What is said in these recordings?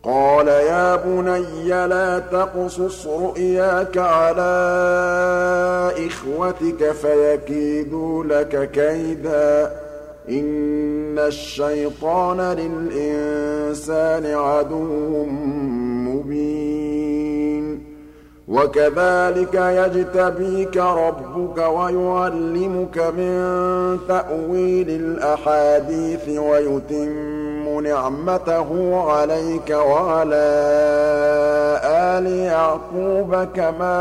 قَالَ يَا بُنَيَّ لَا تَقْصُصْ رُؤْيَاكَ عَلَىٰ إِخْوَتِكَ فَيَكِيدُوا لَكَ كَيْدًا ۖ إِنَّ الشَّيْطَانَ لِلْإِنسَانِ عَدُوٌّ مُّبِينٌ وَكَذَٰلِكَ يَجْتَبِيكَ رَبُّكَ وَيُعَلِّمُكَ مِن تَأْوِيلِ الْأَحَادِيثِ وَيُتِمُّ نِعْمَتَهُ عَلَيْكَ وَعَلَىٰ آلِ يَعْقُوبَ كَمَا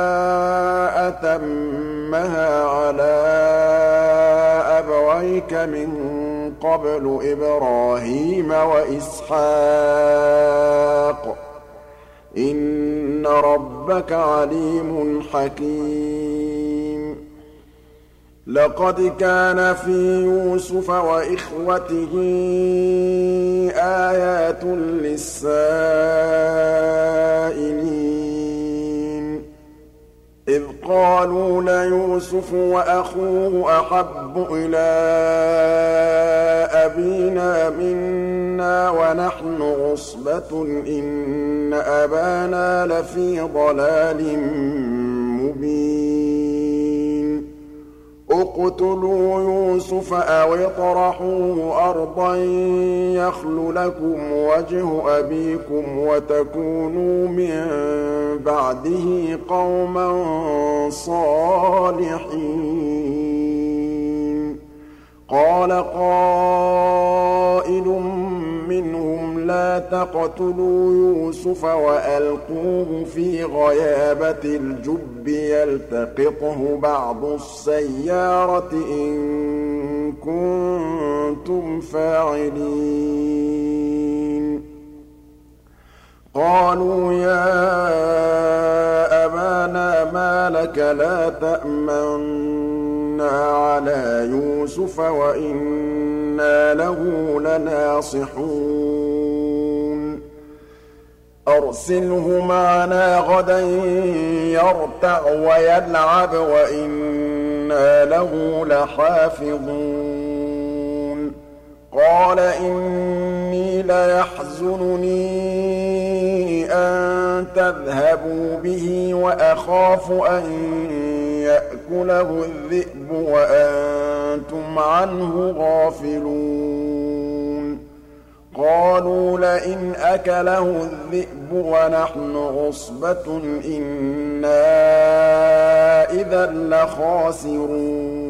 أَتَمَّهَا عَلَىٰ أَبَوَيْكَ مِن قَبْلُ إِبْرَاهِيمَ وَإِسْحَاقَ ۚ إِنَّ رَبَّكَ عَلِيمٌ حَكِيمٌ لَقَدْ كَانَ فِي يُوسُفَ وَإِخْوَتِهِ آيَاتٌ لِّلسَّائِلِينَ إِذْ قَالُوا لَيُوسُفُ وَأَخُوهُ أَحَبُّ إِلَىٰ أَبِينَا مِنَّا وَنَحْنُ عُصْبَةٌ إِنَّ أَبَانَا لَفِي ضَلَالٍ مُّبِينٍ اقْتُلُوا يُوسُفَ أَوِ اطْرَحُوهُ أَرْضًا يَخْلُ لَكُمْ وَجْهُ أَبِيكُمْ وَتَكُونُوا مِن بَعْدِهِ قَوْمًا صَالِحِينَ قَالَ قَائِلٌ مِّنْهُمْ لَا تَقْتُلُوا يُوسُفَ وَأَلْقُوهُ فِي غَيَابَتِ الْجُبِّ يَلْتَقِطْهُ بَعْضُ السَّيَّارَةِ إِن كُنتُمْ فَاعِلِينَ قَالُوا يَا أَبَانَا مَا لَكَ لَا تَأْمَنَّا عَلَىٰ يُوسُفَ وَإِنَّا لَهُ لَنَاصِحُونَ أَرْسِلْهُ مَعَنَا غَدًا يَرْتَعْ وَيَلْعَبْ وَإِنَّا لَهُ لَحَافِظُونَ قَالَ إِنِّي لَيَحْزُنُنِي أَن تَذْهَبُوا بِهِ وَأَخَافُ أَن يَأْكُلَهُ الذِّئْبُ وَأَنتُمْ عَنْهُ غَافِلُونَ قَالُوا لَئِنْ أَكَلَهُ الذِّئْبُ وَنَحْنُ عُصْبَةٌ إِنَّا إِذًا لَّخَاسِرُونَ